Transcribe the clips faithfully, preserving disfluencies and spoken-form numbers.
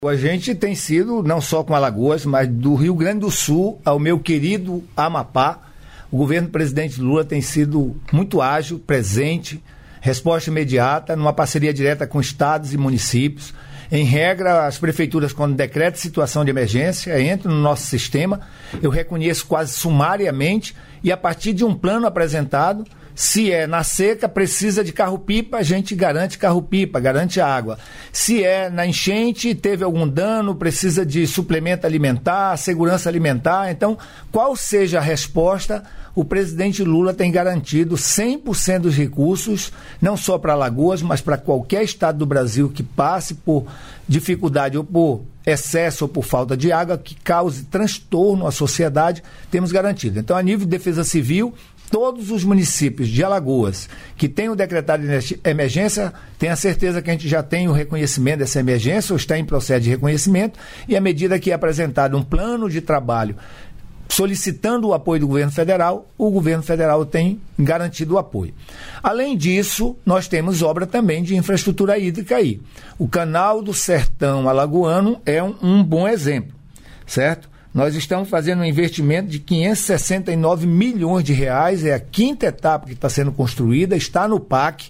A gente tem sido, não só com Alagoas, mas do Rio Grande do Sul ao meu querido Amapá, o governo do presidente Lula tem sido muito ágil, presente, resposta imediata, numa parceria direta com estados e municípios. Em regra, as prefeituras, quando decretam situação de emergência, entram no nosso sistema, eu reconheço quase sumariamente, e a partir de um plano apresentado, se é na seca, precisa de carro-pipa, a gente garante carro-pipa, garante água. Se é na enchente, teve algum dano, precisa de suplemento alimentar, segurança alimentar. Então, qual seja a resposta, o presidente Lula tem garantido cem por cento dos recursos, não só para Alagoas, mas para qualquer estado do Brasil que passe por dificuldade ou por excesso ou por falta de água, que cause transtorno à sociedade, temos garantido. Então, a nível de defesa civil, todos os municípios de Alagoas que tenham decretado emergência, tenha certeza que a gente já tem o reconhecimento dessa emergência ou está em processo de reconhecimento, e à medida que é apresentado um plano de trabalho solicitando o apoio do governo federal, o governo federal tem garantido o apoio. Além disso, nós temos obra também de infraestrutura hídrica aí. O Canal do Sertão Alagoano é um, um bom exemplo, certo? Nós estamos fazendo um investimento de quinhentos e sessenta e nove milhões de reais, é a quinta etapa que está sendo construída, está no P A C.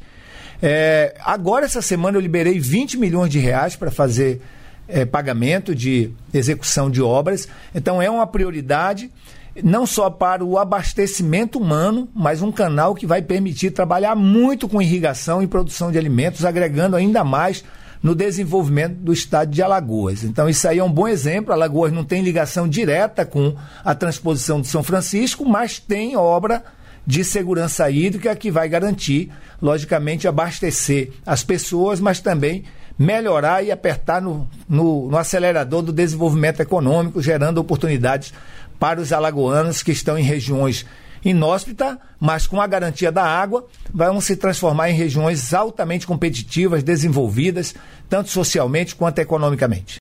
É, agora, essa semana, eu liberei vinte milhões de reais para fazer é, pagamento de execução de obras. Então, é uma prioridade, não só para o abastecimento humano, mas um canal que vai permitir trabalhar muito com irrigação e produção de alimentos, agregando ainda mais no desenvolvimento do estado de Alagoas. Então, isso aí é um bom exemplo. Alagoas não tem ligação direta com a transposição de São Francisco, mas tem obra de segurança hídrica que vai garantir, logicamente, abastecer as pessoas, mas também melhorar e apertar no, no, no acelerador do desenvolvimento econômico, gerando oportunidades para os alagoanos que estão em regiões inóspita, mas com a garantia da água, vão se transformar em regiões altamente competitivas, desenvolvidas, tanto socialmente quanto economicamente.